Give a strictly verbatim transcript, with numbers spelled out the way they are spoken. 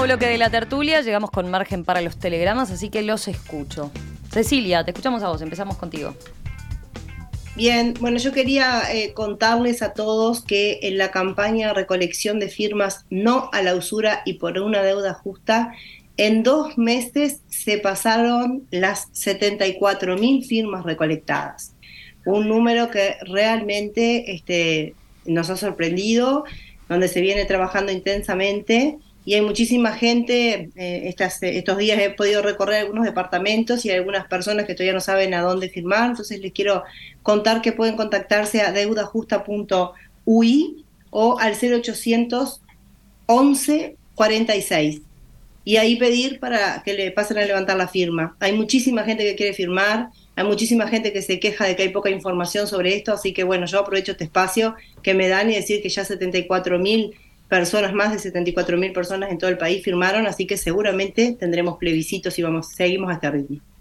bloque de la tertulia, llegamos con margen para los telegramas, así que los escucho. Cecilia, te escuchamos a vos, empezamos contigo. Bien, bueno, yo quería eh, contarles a todos que en la campaña recolección de firmas No a la usura y por una deuda justa, en dos meses se pasaron las setenta y cuatro mil firmas recolectadas. Un número que realmente este, nos ha sorprendido, donde se viene trabajando intensamente y hay muchísima gente. Eh, estas, estos días he podido recorrer algunos departamentos y hay algunas personas que todavía no saben a dónde firmar, entonces les quiero contar que pueden contactarse a deudajusta punto u i o al cero ochocientos once cuarenta y seis y ahí pedir para que le pasen a levantar la firma. Hay muchísima gente que quiere firmar, hay muchísima gente que se queja de que hay poca información sobre esto, así que bueno, yo aprovecho este espacio que me dan y decir que ya setenta y cuatro mil personas, más de setenta y cuatro mil personas en todo el país firmaron, así que seguramente tendremos plebiscitos y vamos, seguimos a este ritmo.